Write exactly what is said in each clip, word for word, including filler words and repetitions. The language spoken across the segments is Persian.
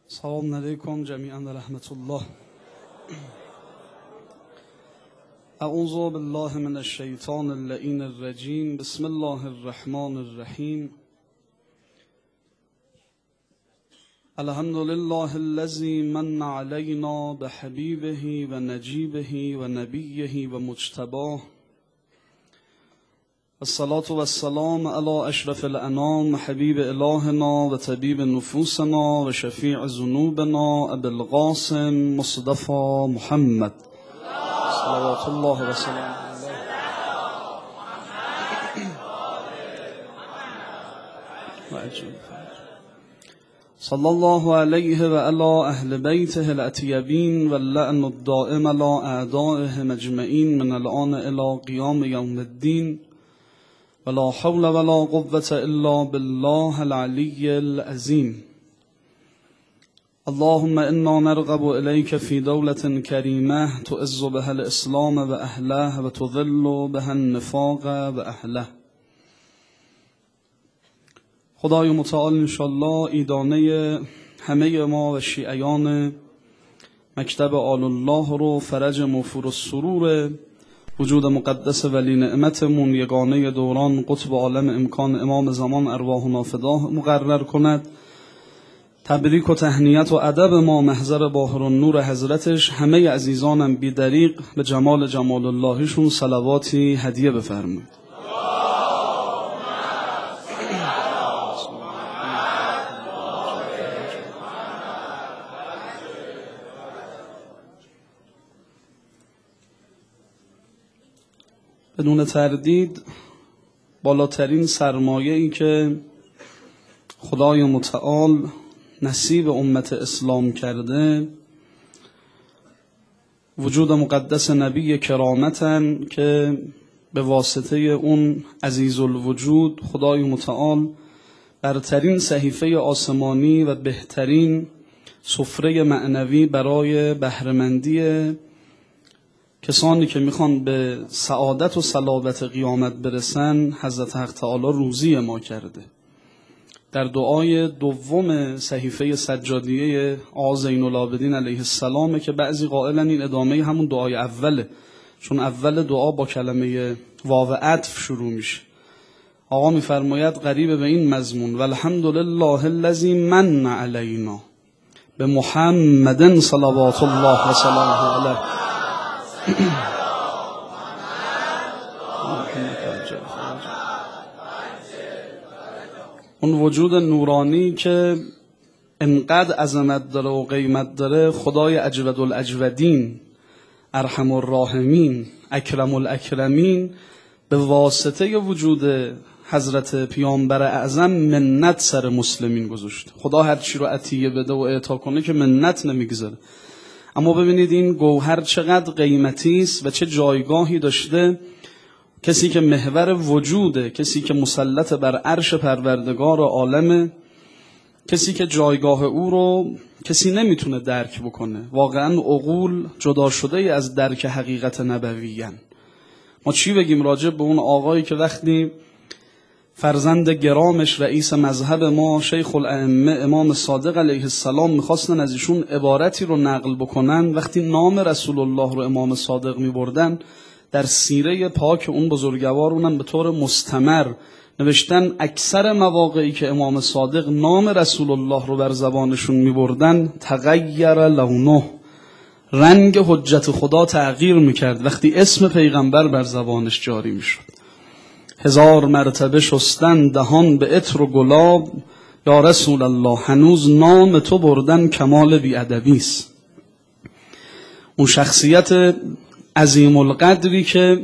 السلام عليكم جميعا ورحمة الله. أعوذ بالله من الشيطان اللعين الرجيم. بسم الله الرحمن الرحيم. الحمد لله الذي من علينا بحبيبه ونجيبه ونبيه ومجتباه. الصلاة والسلام على أشرف الأنام حبيب إلهنا وطبيب نفوسنا وشفيع ذنوبنا أبي القاسم مصطفى محمد صلوات الله وسلامه عليه. صلى الله عليه وعلى أهل بيته الأطيبين واللعن الدائم على أعدائهم أجمعين من الآن إلى قيام يوم الدين. ولا حول ولا قوة إلا بالله العلي العظيم. اللهم إنا نرغب إليك في دولة كريمة تعز بها الإسلام وأهله وتذل بها النفاق وأهله. خدای متعال انشالله ایدانه همه ما و شیعیان مکتب آل الله رو فرج موفور السرور وجود مقدس ولی نعمتمون یگانه دوران قطب عالم امکان امام زمان ارواحنا فداه مقرر کند. تبریک و تهنیت و ادب ما محضر باهر النور حضرتش. همه عزیزانم بی دریغ به جمال جمال اللهشون صلواتی هدیه بفرمایید. بدون تردید بالاترین سرمایه‌ای که خدای متعال نصیب امت اسلام کرده وجود مقدس نبی کرامتن که به واسطه اون عزیز الوجود خدای متعال برترین صحیفه آسمانی و بهترین سفره معنوی برای بهره‌مندی کسانی که میخوان به سعادت و صلابت قیامت برسن حضرت حق تعالی روزی ما کرده. در دعای دوم صحیفه سجادیه آقا زین العابدین علیه السلام که بعضی قائلن این ادامه همون دعای اوله، چون اول دعا با کلمه واو عطف شروع میشه. آقا میفرماید قریب به این مضمون: والحمد لله الذی من علینا به محمد صلوات الله و سلامه علیه. اون وجود نورانی که انقدر عظمت داره و قیمت داره، خدای اجود الاجودین، ارحم الراحمین، اکرم الاکرمین، به واسطه وجود حضرت پیامبر اعظم منت سر مسلمین گذاشته. خدا هر چی رو عطیه بده و اعطا کنه که منت نمیگذاره. اما ببینید این گوهر چقدر قیمتی است و چه جایگاهی داشته. کسی که محور وجوده، کسی که مسلط بر عرش پروردگار عالمه، کسی که جایگاه او رو کسی نمیتونه درک بکنه. واقعا عقول جدا شده ای از درک حقیقت نبویین. ما چی بگیم راجع به اون آقایی که وقتی فرزند گرامش رئیس مذهب ما شیخ الائمه امام صادق علیه السلام میخواستن از ایشون عبارتی رو نقل بکنن، وقتی نام رسول الله رو امام صادق میبردن در سیره پاک اون بزرگوار اونم به طور مستمر نوشتن اکثر مواقعی که امام صادق نام رسول الله رو بر زبانشون میبردن تغییر لونه، رنگ حجت خدا تغییر میکرد وقتی اسم پیغمبر بر زبانش جاری میشد. هزار مرتبه شستن دهان به عطر و گلاب، یا رسول الله هنوز نام تو بردن کمال بی‌ادبی است. اون شخصیت عظیم القدری که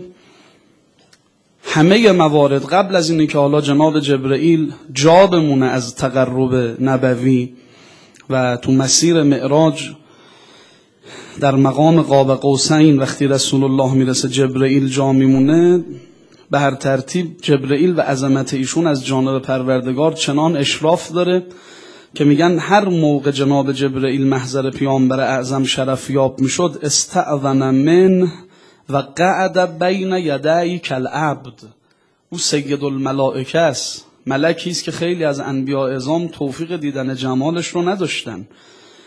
همه موارد قبل از اینی که حالا جناب جبرئیل جا بمونه از تقرب نبوی و تو مسیر معراج در مقام قاب قوسین وقتی رسول الله میرسه جبرئیل جا میمونه، به هر ترتیب جبرئیل و عظمت ایشون از جانب پروردگار چنان اشراف داره که میگن هر موقع جناب جبرئیل محضر پیامبر اعظم شرف یاب میشد استأذن من و قعد بین یدی کالعبد. او سید الملائکه است، ملکی است که خیلی از انبیاء اعظام توفیق دیدن جمالش رو نداشتن.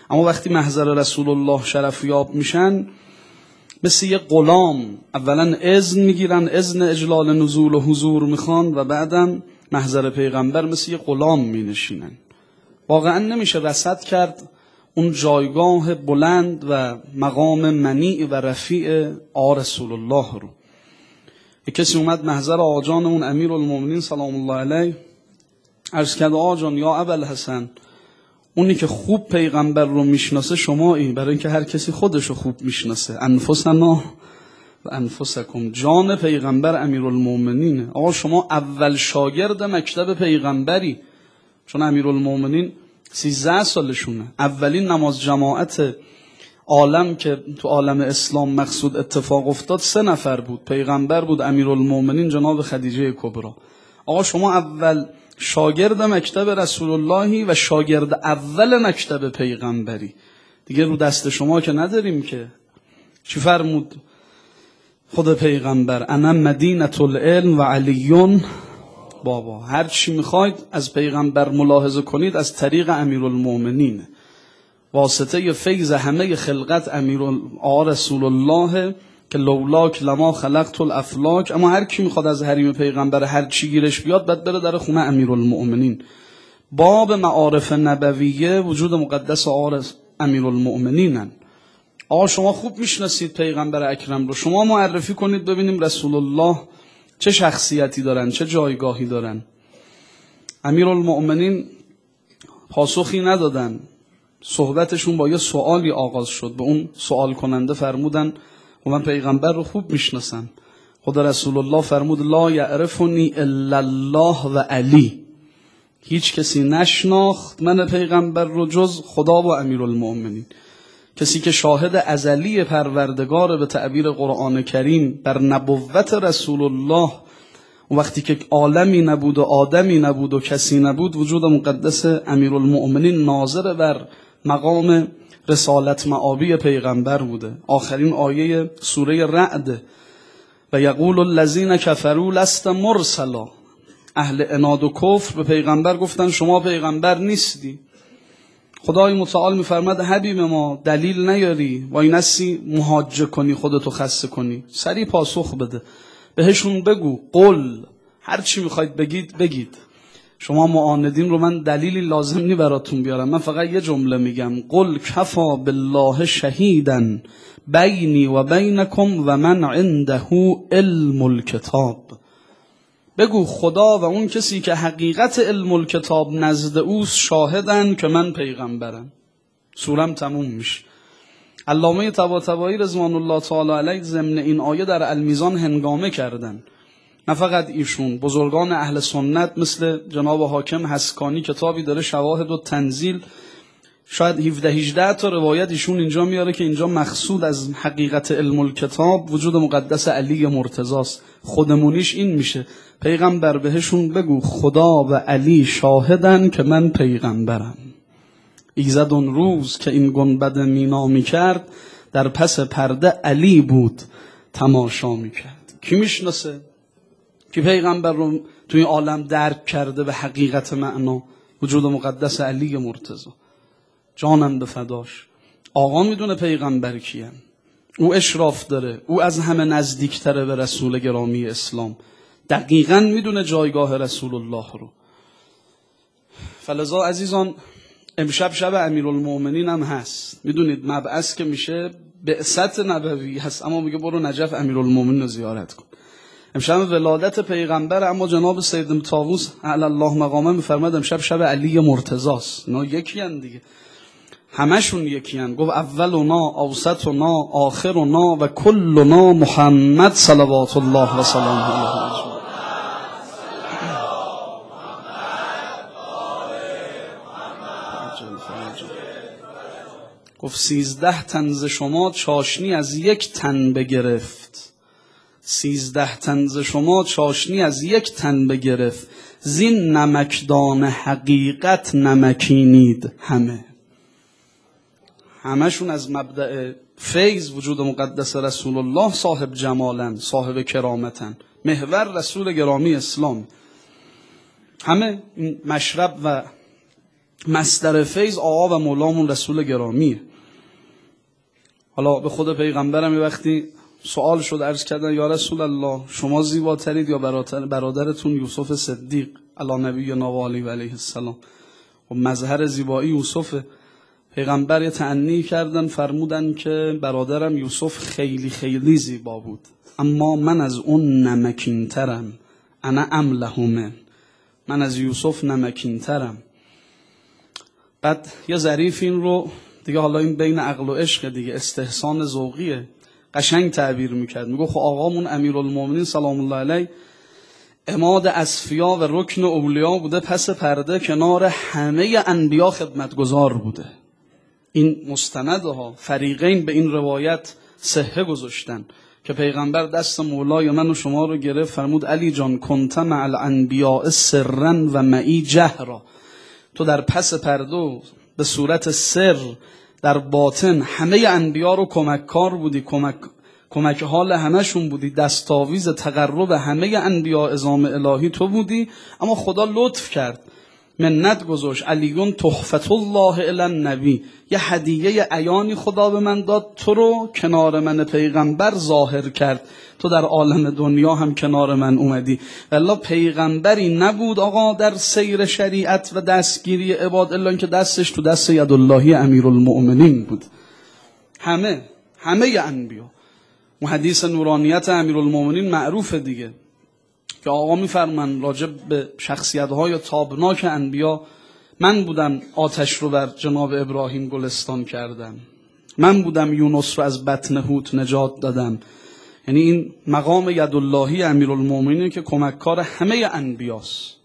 اما وقتی محضر رسول الله شرفیاب میشن مثل یه غلام اولا اذن میگیرن، اذن اجلال نزول و حضور میخوان و بعدم محضر پیغمبر مثل یه غلام مینشینن. واقعا نمیشه رصد کرد اون جایگاه بلند و مقام منیع و رفیع آ رسول الله رو. یک کسی اومد محضر آجان اون امیر المومنین سلام الله علیه، عرض کرد آجان یا ابوالحسن، اونی که خوب پیغمبر رو میشناسه شمایی، برای اینکه هر کسی خودش رو خوب میشناسه. انفسنا و انفسکم، جان پیغمبر امیرالمومنینه. آقا شما اول شاگرد مکتب پیغمبری، چون امیرالمومنین سیزده سالشونه. اولین نماز جماعت عالم که تو عالم اسلام مقصود اتفاق افتاد سه نفر بود، پیغمبر بود، امیرالمومنین جناب خدیجه کبرا. آقا شما اول شاگرد مکتب رسول اللهی و شاگرد اول مکتب پیغمبری، دیگه رو دست شما که نداریم که. چی فرمود خود پیغمبر؟ انا مدینة العلم و علیون بابا. هر چی میخواید از پیغمبر ملاحظه کنید از طریق امیرالمومنین، واسطه فیض همه خلقت امیر آ رسول الله که لولاک لما خلقت الافلاک. اما هر کی میخواد از حریم پیغمبر هر چی گیرش بیاد بعد بره در خونه امیرالمؤمنین. باب معارف نبویه وجود مقدس آ امیرالمؤمنینن. آقا شما خوب میشناسید پیغمبر اکرم رو، شما معرفی کنید ببینیم رسول الله چه شخصیتی دارن، چه جایگاهی دارن. امیرالمؤمنین پاسخی ندادن. صحبتشون با یه سوالی آغاز شد. به اون سوال کننده فرمودن و من پیغمبر رو خوب میشناسم. خدا رسول الله فرمود لا یعرفنی الا الله و علی، هیچ کسی نشناخت من پیغمبر رو جز خدا و امیرالمؤمنین. کسی که شاهد ازلی پروردگار به تعبیر قرآن کریم بر نبوت رسول الله، و وقتی که عالمی نبود و آدمی نبود و کسی نبود، وجود مقدس امیرالمؤمنین ناظر بر مقام رسالت معابی پیغمبر بوده. آخرین آیه سوره رعد و یقول الذین کفروا لست مرسلا، اهل عناد و کفر به پیغمبر گفتن شما پیغمبر نیستی. خدای متعال میفرماد حبیب ما دلیل نیاری وای نسی محاجه کنی خودتو خسته کنی، سری پاسخ بده، بهشون بگو قل، هر چی میخواید بگید بگید. شما معاندین رو من دلیلی لازم نی براتون بیارم، من فقط یه جمله میگم قل کفا بالله شهیدا بینی و بینکم و من عنده علم الکتاب. بگو خدا و اون کسی که حقیقت علم الکتاب نزد اوست شاهدن که من پیغمبرم. سورم تموم میشه. علامه طباطبایی رضوان الله تعالی علیه ضمن این آیه در المیزان هنگامه کردن. نه فقط ایشون، بزرگان اهل سنت مثل جناب حاکم حسکانی کتابی داره شواهد و تنزیل، شاید هفده هجده تا روایت ایشون اینجا میاره که اینجا مقصود از حقیقت علم الکتاب وجود مقدس علی مرتضی است. خودمونیش این میشه پیغمبر بهشون بگو خدا و علی شاهدن که من پیغمبرم. ایزد اون روز که این گنبد مینا میکرد، در پس پرده علی بود تماشا میکرد. کی میشناسه؟ کی پیغمبر رو توی عالم درک کرده به حقیقت معنا؟ وجود مقدس علی مرتضی. جانم به فداش. آقا میدونه پیغمبر کیه، او اشراف داره، او از همه نزدیکتره به رسول گرامی اسلام، دقیقاً میدونه جایگاه رسول الله رو. فلذا عزیزان امشب شب امیرالمؤمنین هم هست. میدونید مبعث که میشه بعثت نبوی هست، اما میگه برو نجف امیرالمؤمنین رو زیارت کن. امشب ولادت پیغمبر، اما جناب سید طاووس اعلی الله مقامه میفرماد امشب شب علی مرتضی است. اینا یکی ان دیگه، همشون یکی ان. گفت اولنا اوسطنا آخرنا و کلنا محمد صلوات الله و سلامه علیه. گفت سیزده تن ز شما چاشنی از یک تن بگرفت، سیزده تن ز شما چاشنی از یک تن بگرفت، زین نمکدان حقیقت نمکینید همه. همشون از مبدأ فیض وجود مقدس رسول الله صاحب جمالن، صاحب کرامتن، محور رسول گرامی اسلام. همه این مشرب و مصدر فیض آقا و مولامون رسول گرامیه. حالا به خود پیغمبرم یه وقتی سوال شد، عرض کردن یا رسول الله شما زیباترید یا برادرتون یوسف صدیق علی نبینا و علیه و علیه السلام؟ و مظهر زیبایی یوسف. پیغمبر یه تعنی کردن، فرمودن که برادرم یوسف خیلی خیلی زیبا بود، اما من از اون نمکین ترم، انا املهمن، من از یوسف نمکین ترم. بعد یه ظریف این رو دیگه، حالا این بین عقل و عشق دیگه، استحسان ذوقیه، قشنگ تعبیر میکرد. میگه خب آقامون امیرالمومنین سلام الله علیه عماد اصفیا و رکن اولیا بوده، پس پرده کنار همه انبیا خدمتگزار بوده. این مستندها فریقین به این روایت صحه گذاشتن که پیغمبر دست مولای من و شما رو گرفت، فرمود علی جان کنت مع الانبیاء سرا و معی جهرا، تو در پس پرده به صورت سر در باطن همه انبیا رو کمک کار بودی، کمک کمک حال همشون بودی، دستاویز تقرب همه انبیا عظام الهی تو بودی. اما خدا لطف کرد، منت گذاشت، علیون تحفت الله الی النبی، یه هدیه عیانی خدا به من داد، تو رو کنار من پیغمبر ظاهر کرد، تو در عالم دنیا هم کنار من اومدی. والله پیغمبری نبود آقا در سیر شریعت و دستگیری عباد الا اینکه دستش تو دست یداللهی امیرالمؤمنین بود. همه همه انبیا. و حدیث نورانیت امیرالمؤمنین معروفه دیگه که آقا میفرمان راجع به شخصیت‌های تابناک انبیا، من بودم آتش رو بر جناب ابراهیم گلستان کردم، من بودم یونس رو از بطن حوت نجات دادم. یعنی این مقام یداللهی امیرالمؤمنین که کمککار همه انبیاست.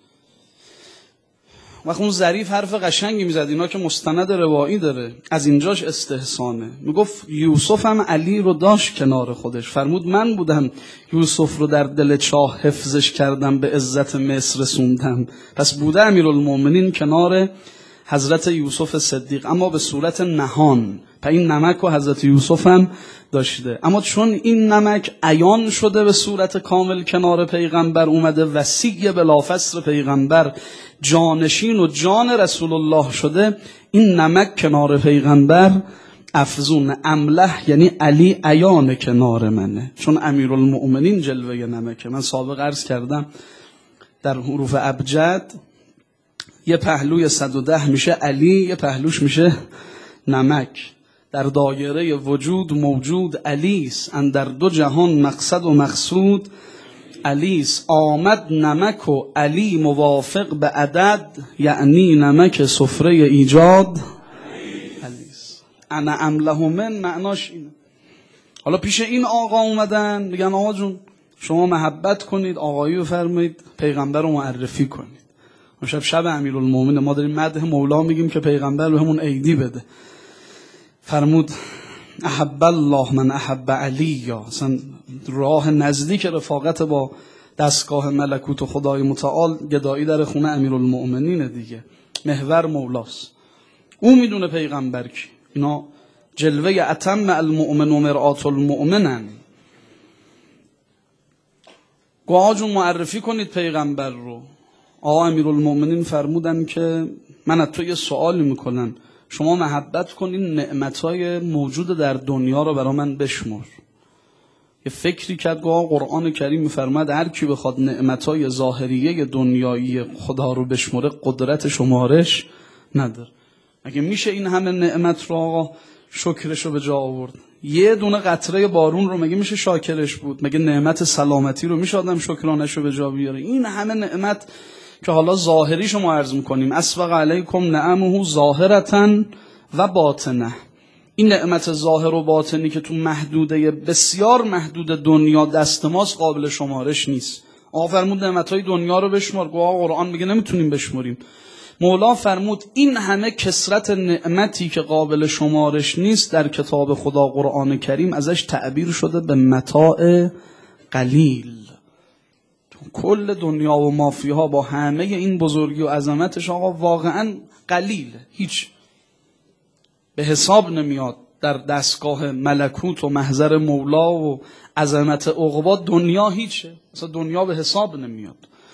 وقت اون ظریف حرف قشنگی میزد، اینا که مستند روایی داره، از اینجاش استحسانه. میگفت یوسف هم علی رو داشت کنار خودش، فرمود من بودم یوسف رو در دل چاه حفظش کردم، به عزت مصر رسوندم. پس بوده امیرالمؤمنین کنار حضرت یوسف صدیق، اما به صورت نهان. پس این نمک و حضرت یوسف هم داشته، اما چون این نمک عیان شده به صورت کامل کنار پیغمبر اومده، وسیع بلافصل پیغمبر، جانشین و جان رسول الله شده، این نمک کنار پیغمبر افزون. امله یعنی علی عیان کنار منه، چون امیرالمؤمنین جلوه نمکه. من سابق عرض کردم در حروف ابجد یه پهلوی صد و ده میشه علی، یه پهلوش میشه نمک. در دایره وجود موجود علیس، اندر دو جهان مقصد و مقصود علیس. آمد نمک و علی موافق به عدد، یعنی نمک سفره ایجاد علیس. انا املهمن معناش اینه. حالا پیش این آقا اومدن میگن آقا جون شما محبت کنید، آقایی بفرمایید، پیغمبر رو معرفی کنید. شب شب امیرالمومنین ما داریم مدح مولا میگیم که پیغمبر به همون عیدی بده. فرمود احب الله من احب علی، یا اصلا راه نزدیک رفاقت با دستگاه ملکوت و خدای متعال گدایی در خونه امیرالمؤمنین دیگه. محور مولاست، او میدونه پیغمبر کی. اینا جلوه اتم المؤمن و مرآت المؤمنن. آقا جون معرفی کنید پیغمبر رو. آقا امیرالمؤمنین فرمودن که من از تو یه سوالی میکنم، شما محبت کنین نعمتهای موجود در دنیا رو برای من بشمر. یه فکری کرد، گفت قرآن کریم میفرماد هر کی بخواد نعمتهای ظاهریه دنیایی خدا رو بشمره قدرت شمارش نداره. مگه میشه این همه نعمت رو آقا شکرش رو به جا آورد؟ یه دونه قطره بارون رو مگه میشه شاکرش بود؟ مگه نعمت سلامتی رو میشه آدم شکرانش رو به جا بیاره؟ این همه نعمت که حالا ظاهری شما عرض میکنیم، اسبق علیکم نعمه ظاهرتن و باطنه. این نعمت ظاهر و باطنی که تو محدوده بسیار محدود دنیا دست ماست قابل شمارش نیست. آقا فرمود نعمتهای دنیا رو بشمار، گواه قرآن میگه نمیتونیم بشماریم. مولا فرمود این همه کثرت نعمتی که قابل شمارش نیست در کتاب خدا قرآن کریم ازش تعبیر شده به متاع قلیل. کل دنیا و مافیها با همه این بزرگی و عظمتش آقا واقعا قلیله، هیچ به حساب نمیاد در دستگاه ملکوت و محضر مولا و عظمت عقبا. دنیا هیچه، مثلا دنیا به حساب نمیاد.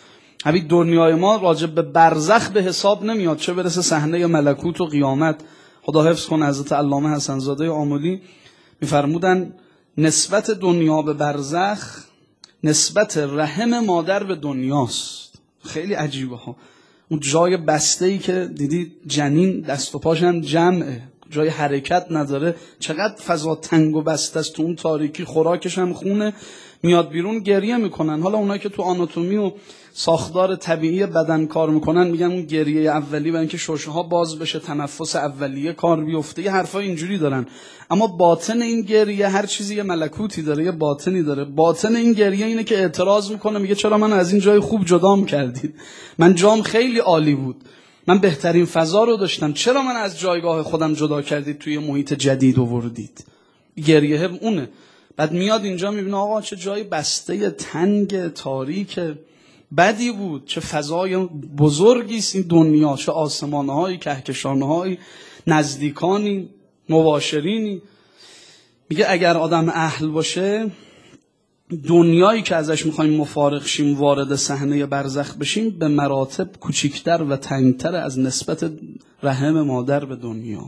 همین دنیای ما راجع به برزخ به حساب نمیاد، چه برسه صحنه ملکوت و قیامت. خدا حفظ کنه حضرت علامه حسن زاده آملی میفرمودن نسبت دنیا به برزخ نسبت رحم مادر به دنیاست. خیلی عجیبه ها. اون جای بسته ای که دیدی جنین دست و پاش هم جمعه، جای حرکت نداره، چقدر فضا تنگ و بسته است، تو اون تاریکی خوراکش هم خونه، میاد بیرون گریه میکنن. حالا اونایی که تو آناتومی و ساختار طبیعی بدن کار میکنن میگن اون گریه اولی برای اینکه شوشه ها باز بشه، تنفس اولیه کار بیفته، یه حرفای اینجوری دارن. اما باطن این گریه هر چیزی یه ملکوتی داره، یه باطنی داره. باطن این گریه اینه که اعتراض میکنه، میگه چرا من از این جای خوب جدام کردید؟ من جام خیلی عالی بود، من بهترین فضا رو داشتم، چرا من از جایگاه خودم جدا کردید، توی محیط جدید آوردید؟ گریه اونه. بعد میاد اینجا میبینه آقا چه جای بسته تنگ تاریک بدی بود، چه فضای بزرگی است این دنیا، چه آسمان‌هایی، کهکشان‌هایی، نزدیکانی، مباشرینی. میگه اگر آدم اهل باشه دنیایی که ازش میخوایم مفارق شیم وارد صحنه برزخ بشیم به مراتب کوچیکتر و تنگتر از نسبت رحم مادر به دنیا.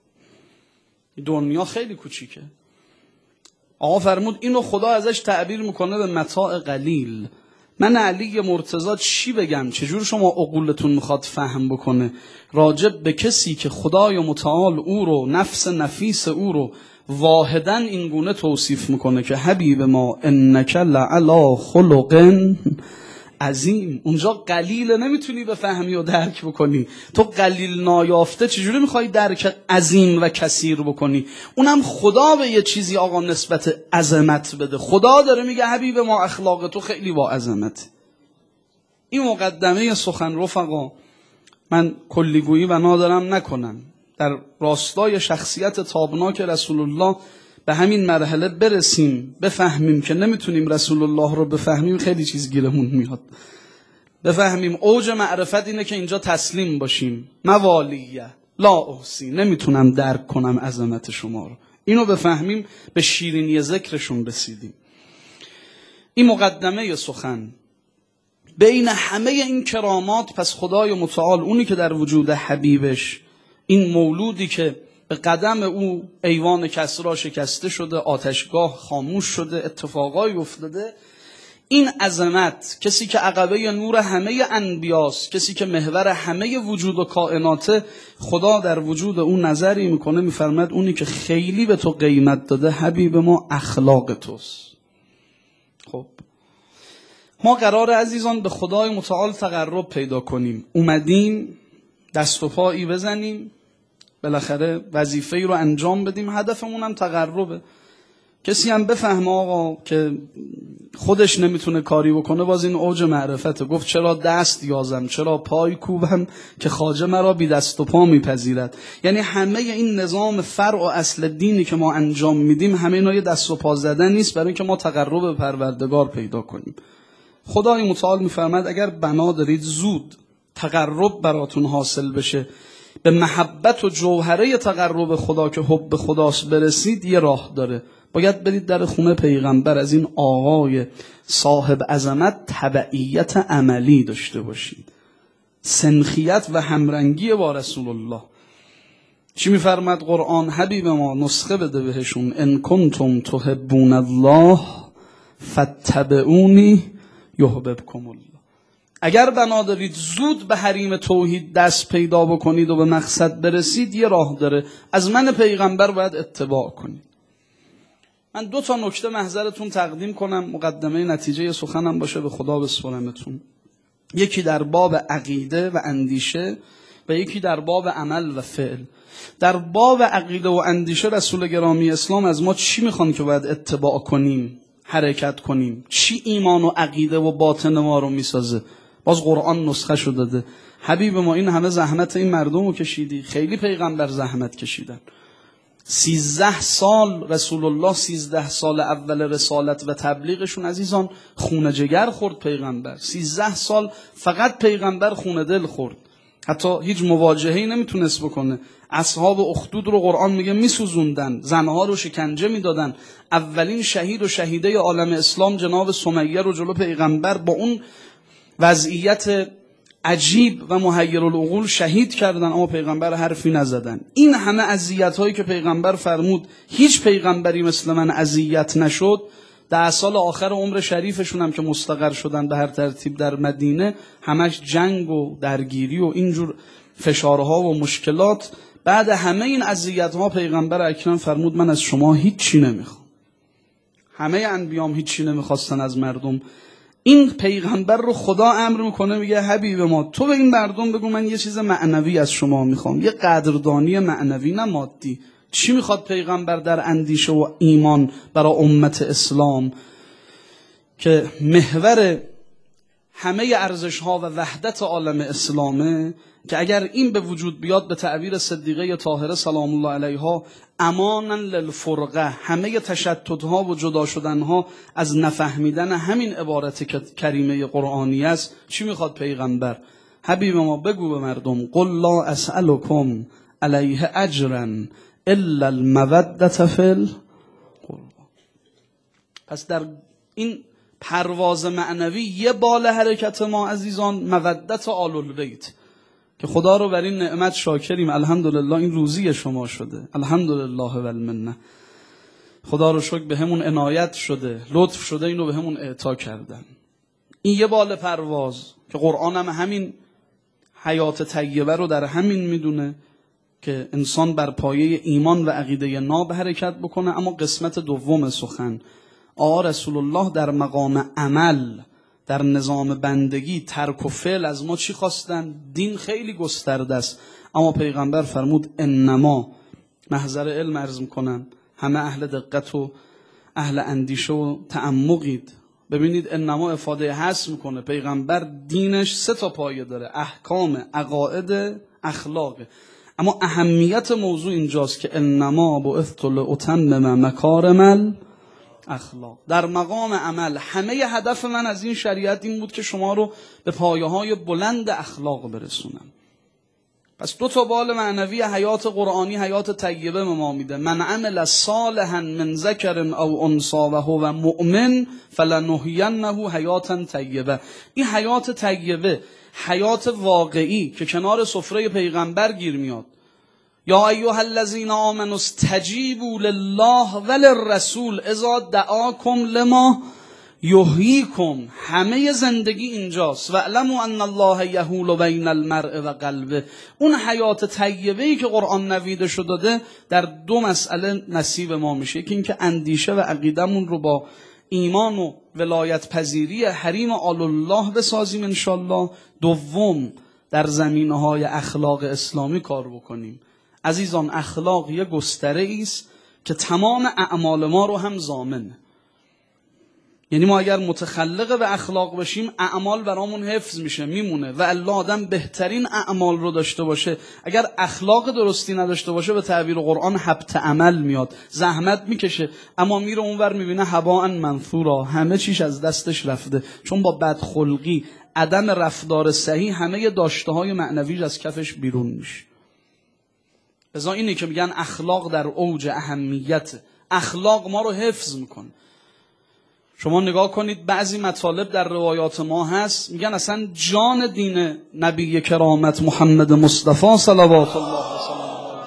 دنیا خیلی کوچیکه. آقا فرمود اینو خدا ازش تعبیر میکنه به متاع قلیل. من علی مرتضی چی بگم؟ چجور شما عقولتون میخواد فهم بکنه راجب به کسی که خدای متعال او رو، نفس نفیس او رو واحداً این گونه توصیف میکنه که حبیب ما انک لعلی خلق عظیم. اونجا قلیل نمیتونی بفهمی و درک بکنی. تو قلیل نایافته چجوری میخوای درک عظیم و کثیر بکنی؟ اونم خدا به یه چیزی آقا نسبت عظمت بده. خدا داره میگه حبیب ما اخلاق تو خیلی با عظمت. این مقدمه سخن رفقا، من کلیگویی و نادرم نکنم، در راستای شخصیت تابناک رسول الله به همین مرحله برسیم، بفهمیم که نمیتونیم رسول الله رو بفهمیم، خیلی چیز گیرمون میاد. بفهمیم اوج معرفت اینه که اینجا تسلیم باشیم. موالیه لا احصی، نمیتونم درک کنم عظمت شما رو. اینو بفهمیم به شیرینی ذکرشون رسیدیم. این مقدمه سخن. بین همه این کرامات پس خدای متعال اونی که در وجود حبیبش، این مولودی که به قدم او ایوان کسرا شکسته شده، آتشگاه خاموش شده، اتفاقایی افتاده، این عظمت، کسی که عقبه نور همه انبیاست، کسی که محور همه وجود و کائناته، خدا در وجود اون نظری میکنه، میفرماد اونی که خیلی به تو قیمت داده حبیب ما اخلاق توست. خب ما قرار عزیزان به خدای متعال تقرب پیدا کنیم. اومدیم دست و پایی بزنیم، بالاخره وظیفه‌ای رو انجام بدیم، هدفمون هم تقربه. کسی هم بفهمه آقا که خودش نمیتونه کاری بکنه، باز این اوج معرفته. گفت چرا دست یازم، چرا پای کوبم که خواجه مرا بی دست و پا میپذیرد. یعنی همه این نظام فرع و اصل دینی که ما انجام میدیم، همه اینا یه دست و پا زدن نیست برای اینکه ما تقرب به پروردگار پیدا کنیم. خدای متعال میفرماد اگر بنا دارید زود تقرب براتون حاصل بشه، به محبت و جوهره تقرب خدا که حب خداست برسید، یه راه داره. باید برید در خونه پیغمبر، از این آقای صاحب عظمت تبعیت عملی داشته باشید، سنخیت و همرنگی با رسول الله. چی میفرماد قرآن؟ حبیب ما نسخه بده بهشون، ان کنتم تحبون الله فاتبعونی یحببکم الله. اگر بنا دارید زود به حریم توحید دست پیدا بکنید و به مقصد برسید، یه راه داره، از من پیغمبر باید اتباع کنید. من دو تا نکته محضرتون تقدیم کنم، مقدمه نتیجه سخنم باشه، به خدا بسپرمتون. یکی در باب عقیده و اندیشه و یکی در باب عمل و فعل. در باب عقیده و اندیشه رسول گرامی اسلام از ما چی میخوان که باید اتباع کنیم، حرکت کنیم؟ چی ایمان و عقیده و باطن ما رو میسازه؟ باز قرآن نسخه شو داده. حبیب ما این همه زحمت این مردم رو کشیدی، خیلی پیغمبر زحمت کشیدن. سیزده سال رسول الله، سیزده سال اول رسالت و تبلیغشون عزیزان خون جگر خورد پیغمبر. سیزده سال فقط پیغمبر خون دل خورد، حتی هیچ مواجهه‌ای نمیتونست بکنه. اصحاب اخدود رو قرآن میگه میسوزوندن، زنها رو شکنجه میدادن. اولین شهید و شهیده عالم اسلام جناب سمیه رو جلو پیغمبر با اون وضعیت عجیب و محیرالعقول شهید کردن اما پیغمبر حرفی نزدن. این همه اذیت هایی که پیغمبر فرمود هیچ پیغمبری مثل من اذیت نشد، ده سال آخر عمر شریفشون هم که مستقر شدن به هر ترتیب در مدینه، همش جنگ و درگیری و اینجور فشارها و مشکلات. بعد همه این اذیت ها پیغمبر اکرم فرمود من از شما هیچی نمیخوام. همه انبیام هیچی نمیخواستن از مردم. این پیغمبر رو خدا امر میکنه، میگه حبیب ما تو به این مردم بگو من یه چیز معنوی از شما میخوام، یه قدردانی معنوی نه مادی. چی میخواد پیغمبر در اندیشه و ایمان برای امت اسلام که محور همه ارزش ها و وحدت عالم اسلامه، که اگر این به وجود بیاد به تعبیر صدیقه طاهره سلام الله علیها امانا للفرقه، همه تشتت ها و جدا شدن ها از نفهمیدن همین عبارت کریمه قرآنی است. چی میخواد پیغمبر؟ حبیب ما بگو به مردم قل لا اسألکم علیه اجرا الا المودة فی القربى. پس در این پرواز معنوی یه بال حرکت ما عزیزان مودت آل البیت، که خدا رو بر این نعمت شاکریم. الحمدلله این روزی شما شده، الحمدلله و المنه. خدا رو شکر به همون عنایت شده، لطف شده اینو به همون اعطا کردن. این یه بال پرواز که قرآن هم همین حیات طیبه رو در همین میدونه که انسان بر پایه ایمان و عقیده ناب حرکت بکنه. اما قسمت دوم سخن، آقا رسول الله در مقام عمل، در نظام بندگی، ترک و فعل از ما چی خواستن؟ دین خیلی گسترده است، اما پیغمبر فرمود انما، محضر علم عرض میکنم، همه اهل دقت و اهل اندیشه و تعمقید، ببینید انما افاده حس میکنه. پیغمبر دینش سه تا پایه داره، احکام، عقاید، اخلاق. اما اهمیت موضوع اینجاست که انما بعثت لاتمم مکارم اخلاق. در مقام عمل همه هدف من از این شریعت این بود که شما رو به پایه های بلند اخلاق برسونم. پس دو تا بال معنوی حیات قرآنی، حیات طیبه به ما میده. من عمل صالحا من ذکر او انثی و هو مؤمن فلنحینه حیاتا طیبه. این حیات طیبه، حیات واقعی که کنار سفره پیغمبر گیر میاد. یا ایها الذین آمنوا استجیبوا لله وللرسول اذا دعاکم لما یحییکم. همه زندگی اینجاست. واعلموا ان الله یحول بین المرء و قلبه. اون حیات طیبه‌ای که قرآن نویده شده داده در دو مسئله نصیب ما میشه. یکی اینکه اندیشه و عقیدمون رو با ایمان و ولایت پذیری حریم آل الله بسازیم انشالله. دوم، در زمینه‌های اخلاق اسلامی کار بکنیم. عزیزان اخلاق یه گستره است که تمام اعمال ما رو هم ضامنه. یعنی ما اگر متخلق به اخلاق باشیم اعمال برامون حفظ میشه، میمونه. و الله آدم بهترین اعمال رو داشته باشه، اگر اخلاق درستی نداشته باشه به تعبیر قرآن حبط عمل میاد، زحمت میکشه اما میره اونور میبینه هباء منثورا، همه چیش از دستش رفته. چون با بدخلقی، عدم رفتار صحیح، همه داشته های معنویش از کفش بیرون میشه. لذا اینه که میگن اخلاق در اوج اهمیت. اخلاق ما رو حفظ میکنه. شما نگاه کنید بعضی مطالب در روایات ما هست میگن اصلا جان دین نبی کرامت محمد مصطفی صلوات الله و سلامه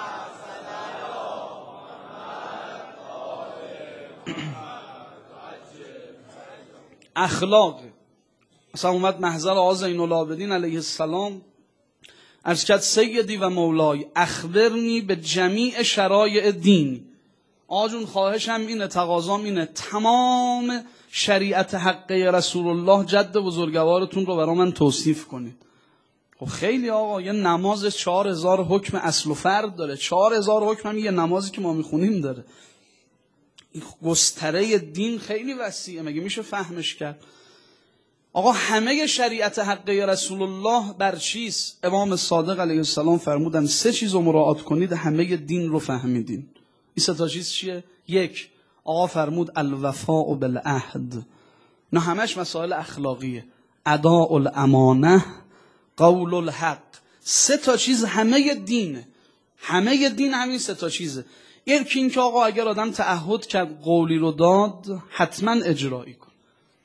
اخلاق. اصلا اومد محضر آقا زین العابدین علیه السلام عرض کرد سیدی و مولای اخبرنی به جمیع شرایع دین. آجون خواهشم اینه، تقاضام اینه، تمام شریعت حقه رسول الله جد بزرگوارتون رو برای من توصیف کنید. خب خیلی آقا، یه نماز چهار هزار حکم اصل و فرد داره، چهار هزار حکم هم یه نمازی که ما میخونیم داره. این گستره دین خیلی وسیعه، مگه میشه فهمش کرد؟ آقا همه شریعت حقه رسول الله بر چیست؟ امام صادق علیه السلام فرمودن سه چیز رو مراعات کنید همه دین رو فهمیدین. این سه تا چیز چیه؟ یک، آقا فرمود الوفاء بالعهد. نه همش مسائل اخلاقیه. اداء الامانه، قول الحق. سه تا چیز همه دینه. همه دین همین سه تا چیزه. یکی این که آقا اگر آدم تعهد کرد قولی رو داد حتما اجرایی کن.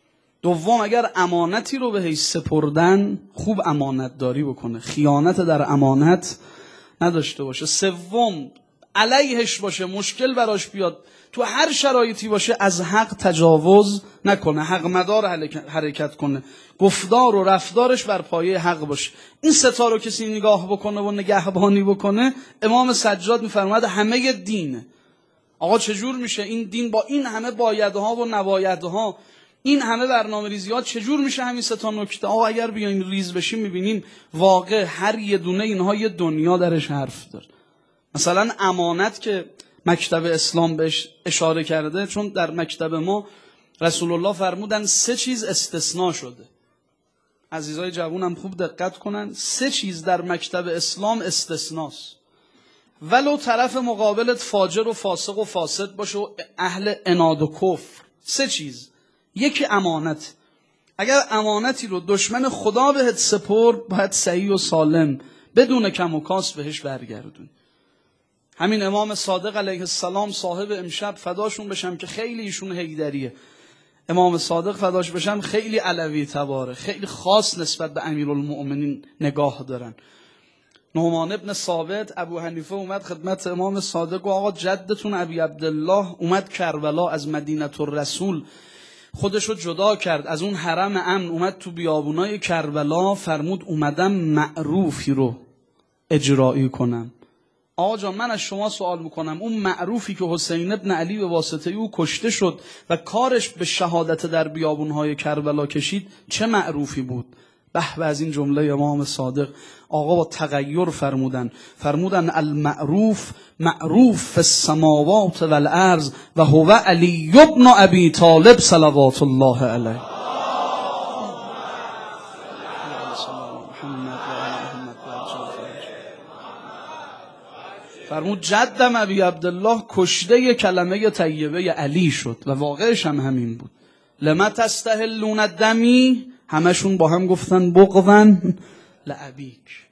دوم اگر امانتی رو بهش سپردن خوب امانت داری بکنه، خیانت در امانت نداشته باشه. سوم علیهش باشه، مشکل براش بیاد، تو هر شرایطی باشه از حق تجاوز نکنه، حق مدار حرکت کنه، گفتار و رفتارش بر پایه حق باشه. این ستا رو کسی نگاه بکنه و نگهبانی بکنه، امام سجاد میفرماید همه دینه. آقا چجور میشه این دین با این همه بایدها و نبایدها، این همه برنامه ریزیات، چجور میشه همین سه تا نکته؟ آقا اگر بیاین ریز بشیم میبینیم واقع هر یه دونه اینها یه دنیا درش حرف داره. مثلا امانت که مکتب اسلام بهش اشاره کرده، چون در مکتب ما رسول الله فرمودن سه چیز استثناء شده. عزیزای جوونم خوب دقت کنن، سه چیز در مکتب اسلام استثناست، ولو طرف مقابلت فاجر و فاسق و فاسد باشه و اهل عناد و کفر. سه چیز. یکی امانت. اگر امانتی رو دشمن خدا بهت سپرد باید صحیح و سالم بدون کم و کاس بهش برگردون. همین امام صادق علیه السلام صاحب امشب فداشون بشم که خیلی ایشون حیدریه، امام صادق فداش بشم خیلی علوی تباره، خیلی خاص نسبت به امیرالمؤمنین نگاه دارن. نعمان ابن ثابت ابو حنیفه اومد خدمت امام صادق و آقا جدتون ابی عبدالله اومد کربلا، از مدینه الرسول خودشو جدا کرد از اون حرم امن، اومد تو بیابونای کربلا، فرمود اومدم معروفی رو اجرایی کنم. آقا جان من از شما سوال میکنم، اون معروفی که حسین ابن علی به واسطه او کشته شد و کارش به شهادت در بیابونهای کربلا کشید، چه معروفی بود؟ به به از این جمله امام صادق. آقا با تغییر فرمودن فرمودن المعروف معروف فی السماوات والارض و هو علی ابن ابی طالب صلوات الله علیه. فرمود جدم ابی عبدالله کشته کلمه طیبه علی شد و واقعش هم همین بود. لما تستحلون دمی، همشون با هم گفتن بغضن لعبیک.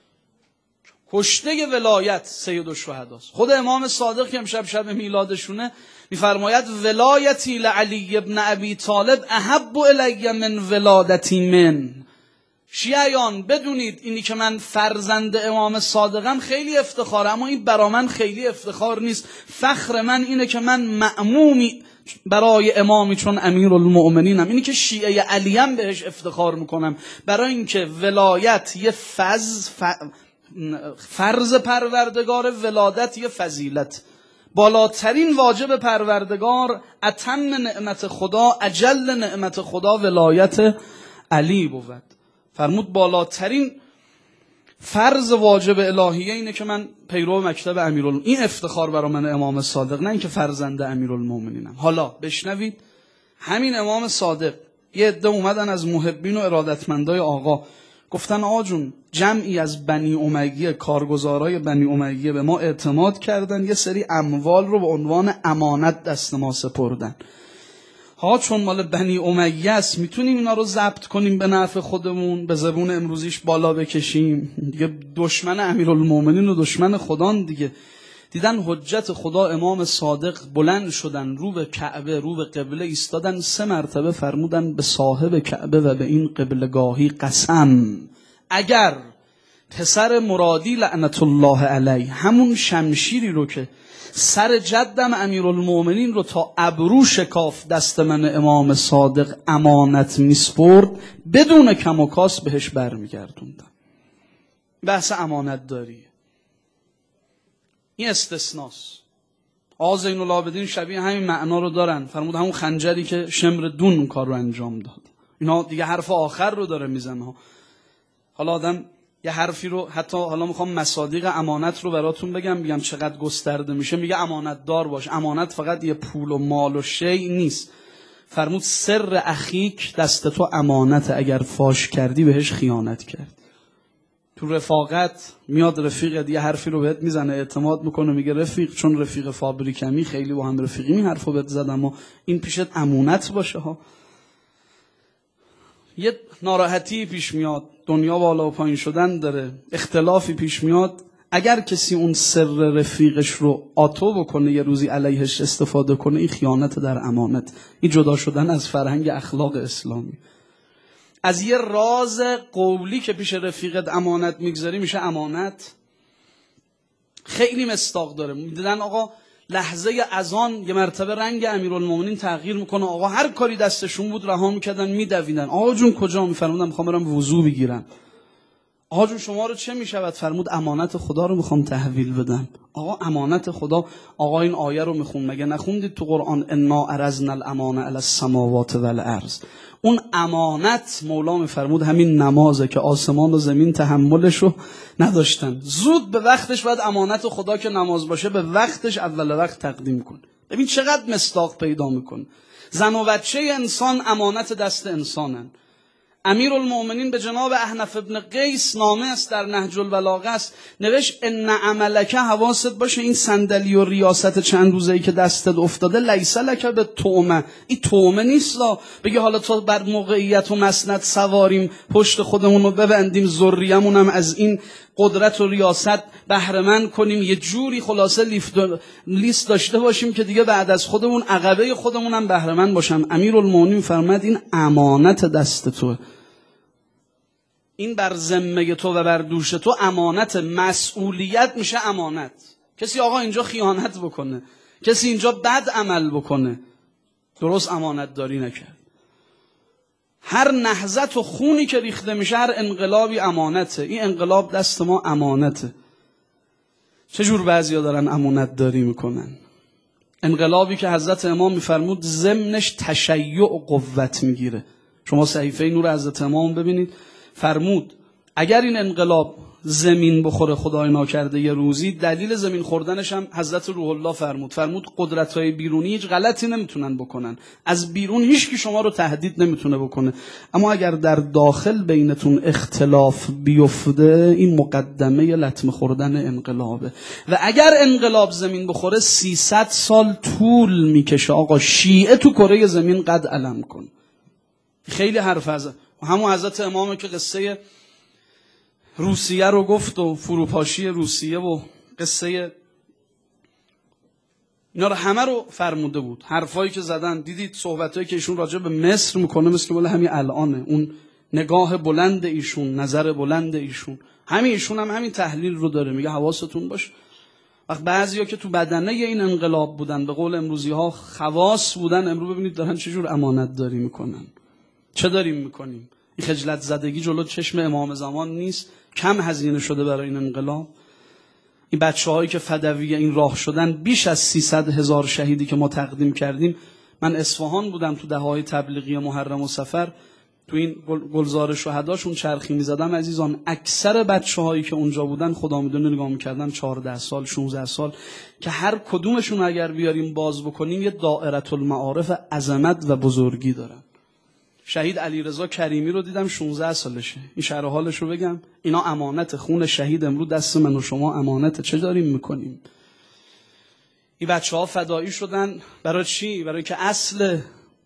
کشته ولایت سید الشهداست. خود امام صادق که امشب شب میلادشونه میفرماید ولایتی لعلی ابن ابی طالب احب الی من ولادتی من. شیعیان بدونید اینی که من فرزند امام صادقم خیلی افتخاره، اما این برا من خیلی افتخار نیست. فخر من اینه که من مأمومی برای امامی چون امیرالمؤمنینم. اینی که شیعه علیم بهش افتخار میکنم، برای اینکه ولایت یه فز فرض پروردگار، ولادت یه فضیلت. بالاترین واجب پروردگار اتم نعمت خدا، اجل نعمت خدا ولایت علی بود. فرمود بالاترین فرض واجب الهیه اینه که من پیرو مکتب امیرالمؤمنین. این افتخار برای من امام صادق، نه اینکه فرزند امیرالمؤمنینم. حالا بشنوید همین امام صادق یه عده اومدن از محبین و ارادتمندای آقا، گفتن آقا جون جمعی از بنی امیه، کارگزارای بنی امیه به ما اعتماد کردن، یه سری اموال رو به عنوان امانت دست ما سپردن. ها چون مال بنی امیه است میتونیم اینا رو ضبط کنیم به نفع خودمون، به زبون امروزیش بالا بکشیم دیگه. دشمن امیرالمؤمنین و دشمن خدان دیگه. دیدن حجت خدا امام صادق بلند شدن، رو به کعبه رو به قبله ایستادن، سه مرتبه فرمودن به صاحب کعبه و به این قبلگاهی قسم، اگر پسر مرادی لعنت الله علیه همون شمشیری رو که سر جدم امیرالمؤمنین رو تا ابرو شکاف دست من امام صادق امانت میسپرد، بدون کم و کاس بهش برمیگردوندم. بحث امانت داری این استثناست. آقا زین العابدین شبیه همین معنا رو دارن، فرمود همون خنجری که شمر دون اون کار رو انجام داد. اینا دیگه حرف آخر رو داره میزنه. حالا آدم یه حرفی رو، حتی حالا میخوام مصادیق امانت رو براتون بگم، بگم چقدر گسترده میشه. میگه امانت دار باش. امانت فقط یه پول و مال و شی نیست. فرمود سر اخیک دست تو امانت، اگر فاش کردی بهش خیانت کرد. تو رفاقت میاد رفیقت یه حرفی رو بهت میزنه، اعتماد میکنه، میگه رفیق چون رفیق فابریکمی خیلی با هم رفیقی این حرفو بهت زدم و این پیشت امانت باشه ها. یه ناراحتی پیش میاد، دنیا بالا و پایین شدن داره، اختلافی پیش میاد، اگر کسی اون سر رفیقش رو آتو بکنه یه روزی علیهش استفاده کنه، این خیانت در امانت، این جدا شدن از فرهنگ اخلاق اسلامی. از یه راز قولی که پیش رفیقت امانت میگذاری میشه امانت. خیلی مصداق داره. میدونن آقا لحظه اذان یه مرتبه رنگ امیرالمومنین تغییر میکنه، آقا هر کاری دستشون بود رها میکردن میدویدن. آقا جون کجا؟ میفرمودن میخوام برم وضو بگیرم. آقا جون شما رو چه میشود؟ فرمود امانت خدا رو میخوام تحویل بدم. آقا امانت خدا، آقا این آیه رو میخون، مگه نخوندید تو قرآن انا عرضنا الامانه علی السماوات والارض؟ اون امانت مولا میفرمود همین نمازه که آسمان و زمین تحملش رو نداشتن. زود به وقتش باید امانت خدا که نماز باشه به وقتش اول وقت تقدیم کن. ببین چقدر مصداق پیدا میکن. زن و بچه انسان امانت دست انسانن. امیرالمومنین به جناب احنف ابن قیس نامه است در نهج البلاغه است، نوشت ان عملک، حواست باشه این صندلی و ریاست چند روزه‌ای که دستت افتاده لیس لک به تومه، این تومه نیست لا بگی حالا تو بر موقعیت و مسند سواریم پشت خودمون رو ببندیم ذریه‌مون هم از این قدرت و ریاست بهره مند کنیم، یه جوری خلاصه لیفت لیست داشته باشیم که دیگه بعد از خودمون عقبه خودمون هم بهره مند باشم. امیرالمومنین فرمود این امانت دست توه، این بر ذمه تو و بر دوش تو امانت، مسئولیت میشه امانت. کسی آقا اینجا خیانت بکنه، کسی اینجا بد عمل بکنه، درست امانت داری نکرد. هر نهضت و خونی که ریخته میشه، هر انقلابی امانته. این انقلاب دست ما امانته. چجور بعضیا دارن امانت داری میکنن؟ انقلابی که حضرت امام میفرمود ضمنش تشیع و قوت میگیره. شما صحیفه نور حضرت امام ببینید، فرمود اگر این انقلاب زمین بخوره خدای ناکرده یه روزی، دلیل زمین خوردنش هم حضرت روح الله فرمود، فرمود قدرت‌های بیرونی هیچ غلطی نمیتونن بکنن، از بیرون هیچ کی شما رو تهدید نمیتونه بکنه، اما اگر در داخل بینتون اختلاف بیفته این مقدمه لطمه خوردن انقلابه. و اگر انقلاب زمین بخوره سیصد سال طول میکشه آقا شیعه تو کره زمین قد علم کن. خیلی حرف از همون حضرت امامه که قصه روسیه رو گفت و فروپاشی روسیه و قصه اینا رو همه رو فرموده بود. حرفایی که زدن، دیدید صحبتایی که ایشون راجع به مصر میکنه مثل که بله همین الانه، اون نگاه بلند ایشون، نظر بلند ایشون، همین ایشون هم همین تحلیل رو داره، میگه حواستون باش. وقت بعضیا که تو بدنه این انقلاب بودن، به قول امروزی ها خواص بودن، امروز ببینید دارن چجور امانت داری میکنن. چه داریم میکنیم؟ این خجلت زدگی جلو چشم امام زمان نیست؟ کم هزینه شده برای این انقلاب. این بچه هایی که فدوی این راه شدن، بیش از سیصد هزار شهیدی که ما تقدیم کردیم. من اصفهان بودم تو دههای تبلیغی محرم و صفر، تو این گلزار شهداشون چرخی میزدم عزیزان. اکثر بچه هایی که اونجا بودن خدا میدونه نگاه میکردن چهارده سال شانزده سال، که هر کدومشون اگر بیاریم باز بکنیم یه دائره المعارف عظمت و بزرگی دارن. شهید علیرضا کریمی رو دیدم شانزده سالشه. این شرح حالش رو بگم، اینا امانت، خون شهید امروز دست من و شما امانت. چه داریم میکنیم؟ این بچه ها فدایی شدن برای چی؟ برای که اصل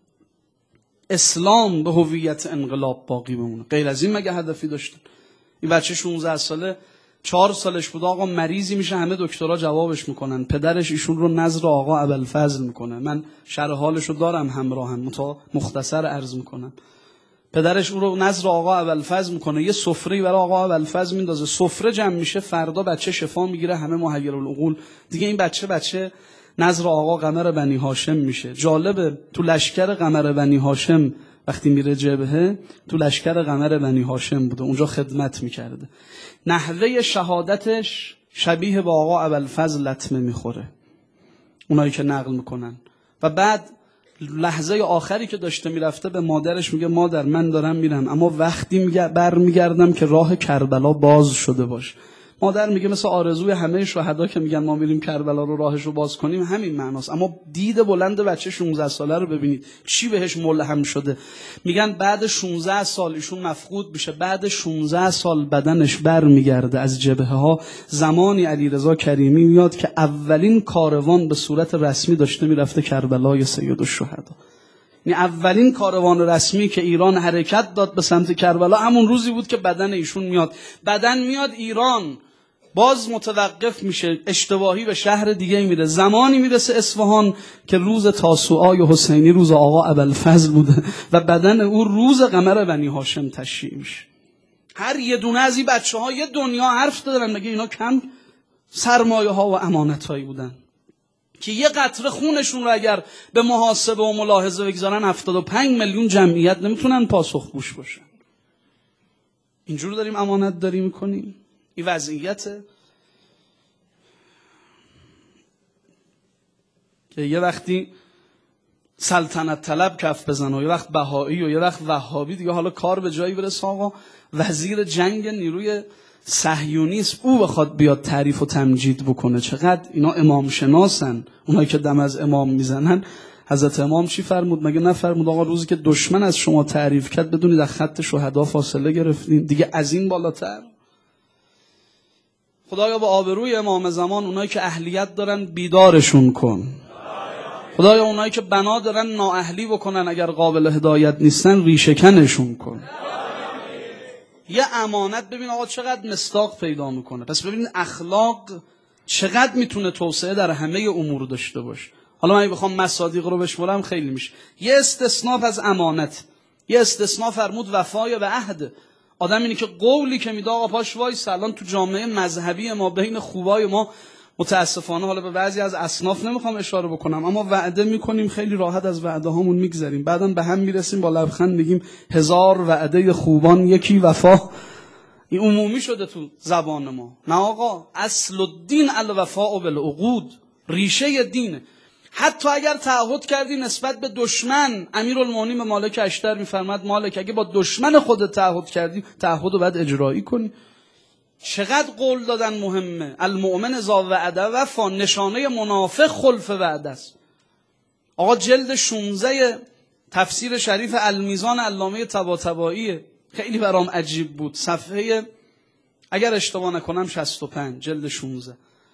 اسلام به هویت انقلاب باقی بمونه. غیر از این مگه هدفی داشتن؟ این بچه شانزده ساله، چهار سالش بود آقا مریضی میشه، همه دکترها جوابش میکنن، پدرش ایشون رو نظر آقا ابوالفضل میکنه. من شرح حالش رو دارم همراهم، متا مختصر عرض میکنم. پدرش اون رو نظر آقا ابوالفضل میکنه، یه سفره برای آقا ابوالفضل میندازه، سفره جمع میشه، فردا بچه شفا میگیره، همه محیر العقول دیگه. این بچه بچه نظر آقا قمر بنی هاشم میشه. جالبه تو لشکر قمر بنی هاشم وقتی میره جبهه، تو لشکر قمر بنی هاشم بوده، اونجا خدمت میکرده. نحوه شهادتش شبیه با آقا ابوالفضل لطمه میخوره، اونایی که نقل میکنن. و بعد لحظه آخری که داشته میرفته به مادرش میگه مادر من دارم میرم، اما وقتی برمیگردم که راه کربلا باز شده باش. مادر میگه مثل آرزوی همه شهدا که میگن ما میریم کربلا رو راهش رو باز کنیم، همین معناست. اما دید بلند بچه شانزده ساله رو ببینید چی بهش ملهم شده. میگن بعد شانزده سال ایشون مفقود میشه، بعد شانزده سال بدنش برمیگرده از جبهه ها. زمانی علیرضا کریمی میاد که اولین کاروان به صورت رسمی داشته میرفته کربلای سیدالشهدا. یعنی اولین کاروان رسمی که ایران حرکت داد به سمت کربلا همون روزی بود که بدن ایشون میاد. بدن میاد ایران، باز متوقف میشه، اشتباهی به شهر دیگه میره. زمانی میرسه اصفهان که روز تاسوعای حسینی روز آقا ابوالفضل بوده و بدن او روز قمر بنی هاشم تشییع میشه. هر یه دونه از این بچه ها یه دنیا حرف دارن، مگه اینا کم سرمایه ها و امانت هایی بودن که یه قطره خونشون رو اگر به محاسبه و ملاحظه بگذارن هفتاد و پنج میلیون جمعیت نمیتونن پاسخگوش باشن. اینجور داریم امانت داری میکنیم. این وضعیته که یه وقتی سلطنت طلب کف بزنه و یه وقت بهایی و یه وقت وهابی، دیگه حالا کار به جایی برسه آقا وزیر جنگ نیروی صهیونیست او بخواد بیاد تعریف و تمجید بکنه. چقدر اینا امام شناسن، اونایی که دم از امام میزنن. حضرت امام چی فرمود؟ مگه نفرمود آقا روزی که دشمن از شما تعریف کرد بدونید از خط شهدا فاصله گرفتین؟ دیگه از این بالاتر؟ خدایا با آبروی امام زمان اونایی که اهلیت دارن بیدارشون کن. خدایا اونایی که بنا دارن نااهلی بکنن اگر قابل هدایت نیستن ریشه‌کنشون کن. یه امانت ببین آقا چقدر مصداق پیدا میکنه. پس ببین اخلاق چقدر میتونه توسعه در همه امور داشته باشه. حالا من بخوام مصادیق رو بشمرم خیلی میشه. یه استثناء از امانت، یه استثناء فرمود وفای به عهد. آدم اینی که قولی که میده آقا پاش وایس. الان تو جامعه مذهبی ما بین خوبای ما متاسفانه، حالا به بعضی از اصناف نمیخوام اشاره بکنم، اما وعده میکنیم خیلی راحت از وعده هامون میگذریم، بعدم به هم میرسیم با لبخند میگیم هزار وعده خوبان یکی وفا. این عمومی شده تو زبان ما. نه آقا، اصل الدین الوفاء بالعقود، ریشه دینه. حتی اگر تعهد کردی نسبت به دشمن، امیرالمومنین مالک اشتر میفرماد مالک اگه با دشمن خودت تعهد کردی تعهد رو باید اجرایی کنی. چقدر قول دادن مهمه. المؤمن اذا وعده وفا، نشانه منافق خلف وعده است. آقا جلد شانزده تفسیر شریف المیزان علامه طباطبایی خیلی برام عجیب بود، صفحه اگر اشتباه نکنم شصت و پنج، جلد شانزده.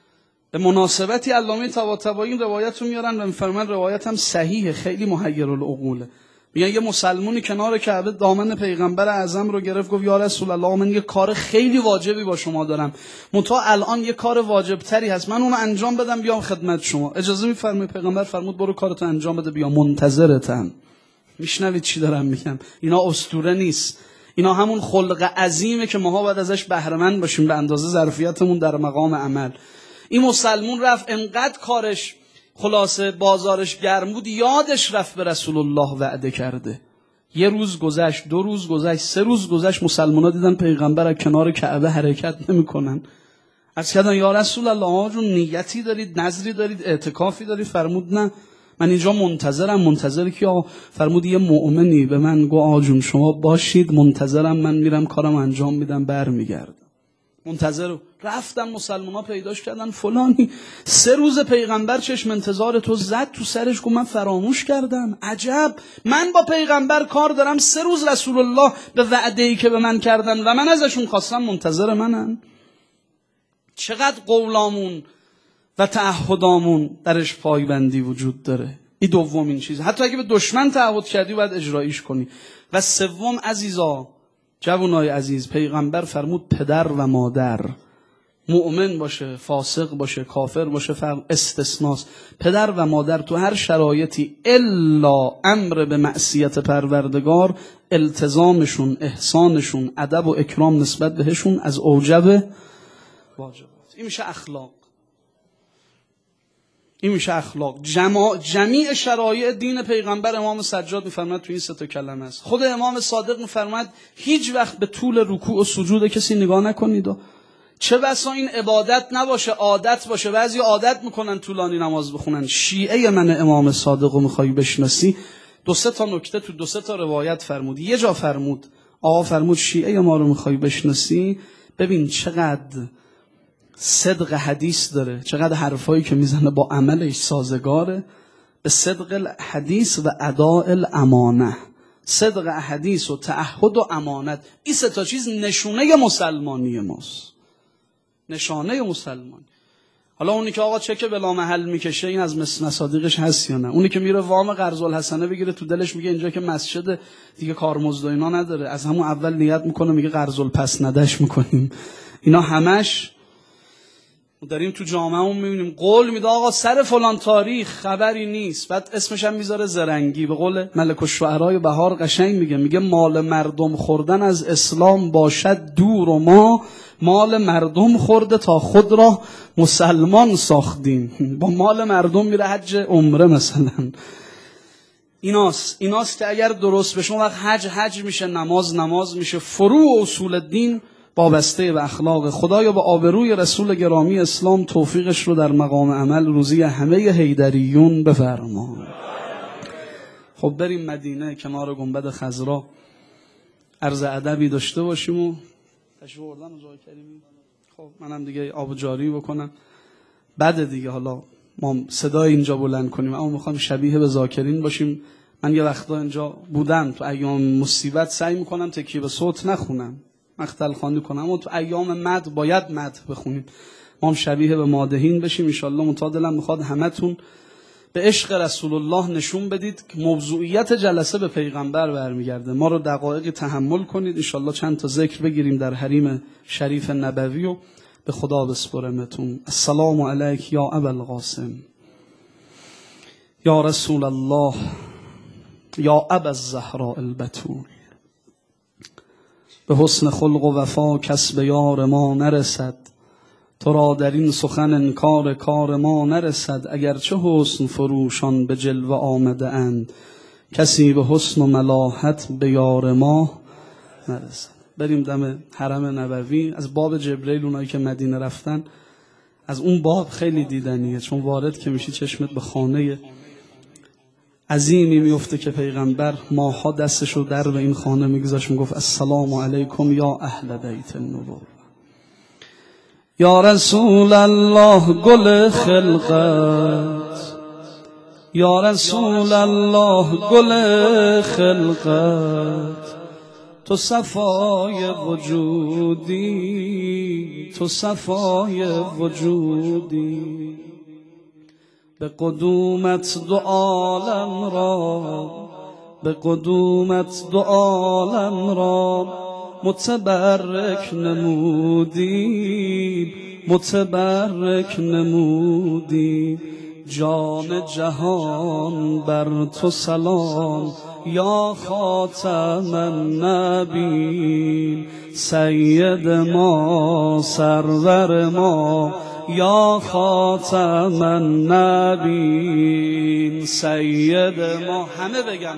به مناسبتی علامه طباطبایی این روایت رو میارن و میفرمایند روایت هم صحیحه، خیلی محیرالعقوله. میگن یه مسلمونی کنار کعبه دامن پیغمبر اعظم رو گرفت، گفت یا رسول الله من یه کار خیلی واجبی با شما دارم، منتها الان یه کار واجب تری هست، من اونو انجام بدم بیام خدمت شما، اجازه میفرمایید؟ پیغمبر فرمود برو کارتو انجام بده بیا، منتظرتم. میشنوید چی دارم میگم؟ اینا اسطوره نیست، اینا همون خلق عظیمه که ماها باید ازش بهره مند باشیم به اندازه ظرفیتمون در مقام عمل. این مسلمون رفت انقدر کارش خلاصه بازارش گرم بود، یادش رفت به رسول الله وعده کرده. یه روز گذشت، دو روز گذشت، سه روز گذشت، مسلمونا دیدن پیغمبر از کنار کعبه حرکت نمی‌کنن. عرض کردن یا رسول الله آقا جون نیتی دارید، نظری دارید، اعتکافی دارید؟ فرمود نه من اینجا منتظرم. منتظر کی آقا؟ فرمود یه مؤمنی به من گفت آقا جون شما باشید منتظرم، من میرم کارم انجام میدم برمیگردم. منتظر رفتم، مسلمان‌ها پیداش کردن فلانی سه روز پیغمبر چشم انتظار تو زد تو سرش، گفت من فراموش کردم. عجب، من با پیغمبر کار دارم، سه روز رسول الله به وعده‌ای که به من کردن و من ازشون خواستم منتظر منن. چقدر قولامون و تعهدامون درش پایبندی وجود داره. این دومین چیز. حتی اگه به دشمن تعهد کردی باید اجرایش کنی. و سوم عزیزا، جوانای عزیز، پیغمبر فرمود پدر و مادر، مؤمن باشه فاسق باشه کافر باشه فرق استثناست، پدر و مادر تو هر شرایطی الا امر به معصیت پروردگار، التزامشون، احسانشون، ادب و اکرام نسبت بهشون از اوجب واجبات. این میشه اخلاق. این میشه اخلاق. جمع... جمیع شرایع دین پیغمبر امام سجاد میفرماد تو این سه تا کلمه است. خود امام صادق میفرماد هیچ وقت به طول رکوع و سجود کسی نگاه نکنید. و چه بسا این عبادت نباشه عادت باشه. بعضی عادت میکنن طولانی نماز بخونن. شیعه من امام صادق رو میخوای بشناسی، دو سه تا نکته تو دو سه تا روایت فرمود. یه جا فرمود آقا فرمود شیعه ما رو میخوای بشناسی، ببین چقدر صدق حدیث داره، چقدر حرفایی که میزنه با عملش سازگاره. به صدق حدیث و اداء الامانه، صدق حدیث و تعهد و امانت، این سه تا چیز نشونه مسلمانی ماست، نشانه مسلمانی. حالا اونی که آقا چک بلا محل میکشه این از مصادیقش هست یا نه؟ اونی که میره وام قرض الحسنه بگیره تو دلش میگه اینجا که مسجد دیگه کارمزد و اینا نداره، از همون اول نیت میکنه میگه قرض الپس ندش میکنیم. اینا همش داریم تو جامعهمون میبینیم قول میده آقا سر فلان تاریخ خبری نیست، بعد اسمش هم میذاره زرنگی. به قول ملک الشعرای بهار قشنگ میگه میگه مال مردم خوردن از اسلام باشد دور و ما مال مردم خورده تا خود را مسلمان ساختیم. با مال مردم میره حج عمره مثلا. ایناست ایناست که اگر درست بشه اون وقت حج حج میشه، نماز نماز میشه. فروع اصول دین وابسته به اخلاق. خدایا به آبروی رسول گرامی اسلام توفیقش رو در مقام عمل روزی همه حیدریون بفرما. خب بریم مدینه کنار گنبد خضرا عرض ادبی داشته باشیم و تشریف آوردن آقای کریمی. خب منم دیگه آب جاری بکنم. بعد دیگه حالا ما صدای اینجا بلند کنیم، اما میخوام شبیه به ذاکرین باشیم. من یه وقتا اینجا بودم تو ایام مصیبت سعی میکنم تکیه به صوت نخونم، مختل خوانی کنم، اما تو ایام مد باید مد بخونیم. ما هم شبیه به مادحین بشیم ان شاء الله. متعادلا میخواد همتون به عشق رسول الله نشون بدید که موضوعیت جلسه به پیغمبر برمیگرده. ما رو دقایق تحمل کنید ان شاء الله. چند تا ذکر بگیریم در حریم شریف نبوی و به خدا بسپرمتون. السلام علیک یا ابا القاسم، یا رسول الله، یا ابا الزهراء البتول. به حسن خلق و وفا کس به یار ما نرسد، تو را در این سخن انکار کار ما نرسد. اگرچه حسن فروشان به جلوه آمده اند، کسی به حسن و ملاحت به یار ما نرسد. بریم دم حرم نبوی. از باب جبریل اونایی که مدینه رفتن از اون باب خیلی دیدنیه، چون وارد که میشی چشمت به خانه عظیمی میفته که پیغمبر ماها دستشو در به این خانه میگذاشت، میگفت السلام علیکم یا اهل بیت النبوة. یا رسول الله گل خلقت، یا رسول الله گل خلقت، تو صفای وجودی، تو صفای وجودی. به قدومت دو عالم را، به قدومت دو عالم را متبرک نمودی، متبرک نمودی. جان جهان بر تو سلام، یا خاتم النبیین. سید ما سرور ما، یا خاتم النبیین. سید ما همه بگم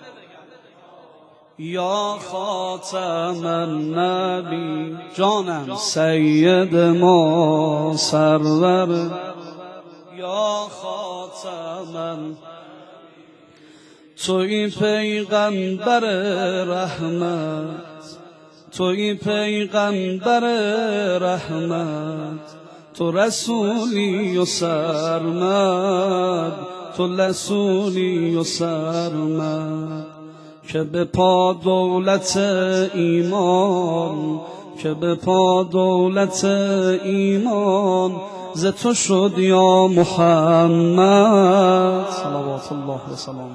یا خاتم النبی. جانم سید ما سرور، یا خاتم. توی پیغمبر رحمت، توی پیغمبر رحمت، تو رسولی و سرمد، تو رسولی و سرمد. که به پا دولت ایمان، که به پا دولت ایمان، ز تو شد یا محمد صلوات الله و سلام.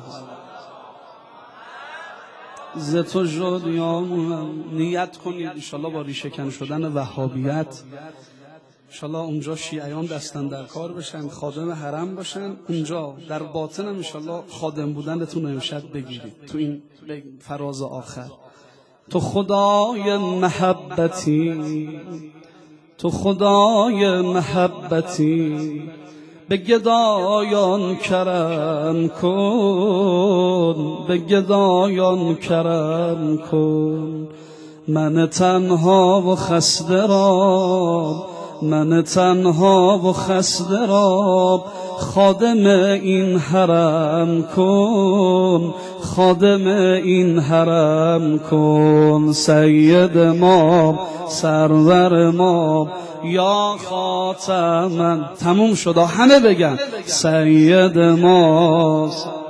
ز تو شد یا محمد. نیت کنید انشالله با ریشه کن شدن وهابیت انشالله اونجا شیعیان دستن در کار بشن، خادم حرم باشن. اونجا در باطن هم انشالله خادم بودنتون امشب بگیرید تو این فراز آخر. تو خدای محبتی، تو خدای محبتی، به گدایان کرم کن، به گدایان کرم کن. من تنها و خسته را، من تنها و خسته را خادم این حرم کن، خادم این حرم کن. سید ما سرور ما، یا خاتم. تموم شد همه بگن سید ما.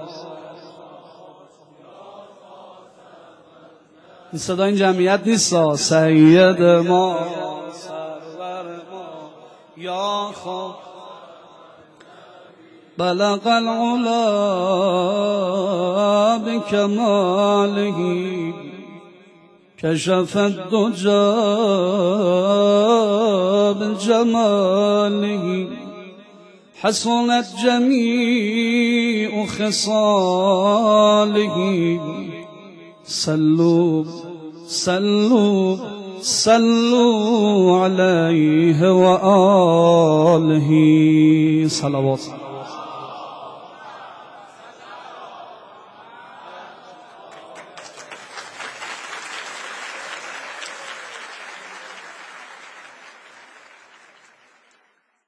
این صدا این جمعیت نیست. سید ما سرور ما، یا خاتم. بلغ العلا بکماله، کشف الدجى بجماله حسنت جميع خصاله صلوا صلوا صلوا عليه وآله صلوات